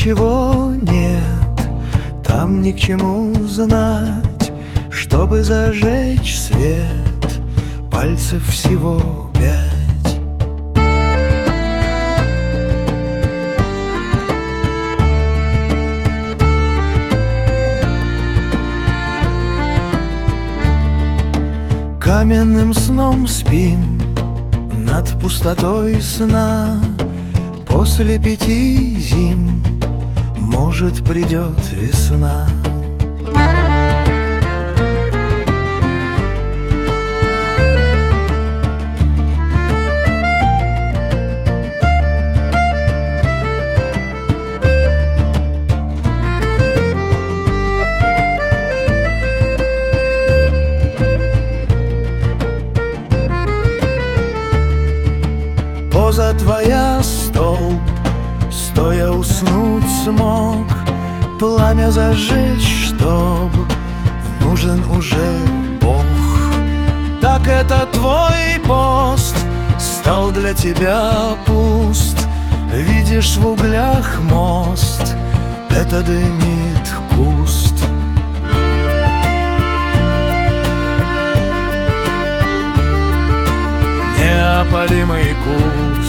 ничего нет, там ни к чему знать, чтобы зажечь свет, пальцев всего 5. Каменным сном спим над пустотой сна. После 5 зим, может, придет весна. Поза твоя столб, стоя уснуть смог, пламя зажечь, чтоб нужен уже Бог. Так это твой пост стал для тебя пуст. Видишь в углях мост, это дымит куст. Неопалимый куст.